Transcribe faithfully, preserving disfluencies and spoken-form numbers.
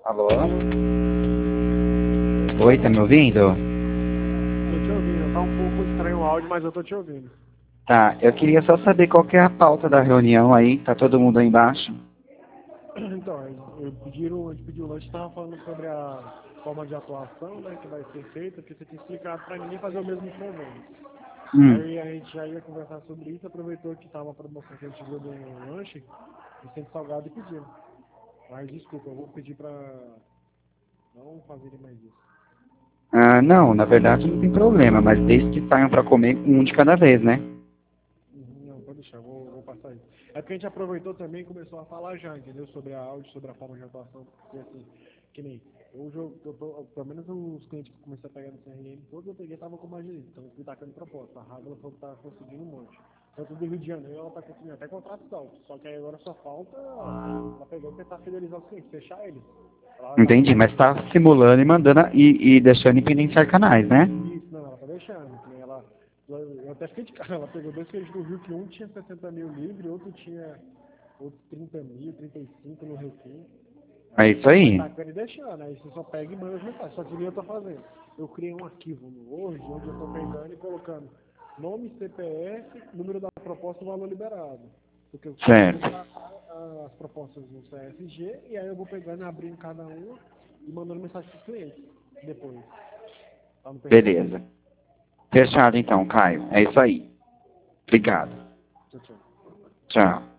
Alô? Alô? Oi, tá me ouvindo? Tô te ouvindo. Tá um pouco estranho o áudio, mas eu tô te ouvindo. Tá, eu queria só saber qual que é a pauta da reunião aí. Tá todo mundo aí embaixo? Então, eu pediram, a gente pediu o lanche, tava falando sobre a forma de atuação, né, que vai ser feita, porque você tinha explicado pra ninguém fazer o mesmo que nós. Hum. Aí a gente já ia conversar sobre isso, aproveitou que tava a promoção que a gente viu do lanche, de centro salgado e pediram. Mas desculpa, eu vou pedir pra não fazerem mais isso. Ah, não, na verdade não tem problema, mas desde que saiam pra comer um de cada vez, né? Uhum, Não, pode deixar, vou, vou passar isso. É porque a gente aproveitou também e começou a falar já, entendeu? Sobre a áudio, sobre a forma de atuação, porque assim, que nem, hoje eu, eu tô, pelo menos os clientes que eu comecei a pegar no C R M, todos eu peguei tava com mais direito, então eu fui tacando proposta. A Rábula falou que tá conseguindo um monte. Tanto do Rio de Janeiro, ela tá conseguindo até contratos altos, só que aí agora só falta ela pegar e tentar fidelizar os clientes, fechar eles. Ela tá Entendi, mas tá simulando e mandando a- e, e deixando em penitenciar canais, né? Isso, não, ela tá deixando. Que nem ela, eu até fiquei de cara, ela pegou dois clientes do Rio que um tinha sessenta mil livre, outro tinha outros trinta mil, trinta e cinco no Refim. É Aí isso ela vai aí. tacando e deixando, aí você só pega e manda as mensagens. Só que nem eu tô fazendo. Eu criei um arquivo no Word onde eu tô pegando e colocando nome, C P F, número da proposta e valor liberado. Porque eu quero Certo. colocar as propostas no C S G e aí eu vou pegando e abrindo cada uma e mandando mensagem para os clientes depois. Pra não perder tempo. Beleza. Fechado então, Caio. É isso aí. Obrigado. Tchau, tchau. Tchau.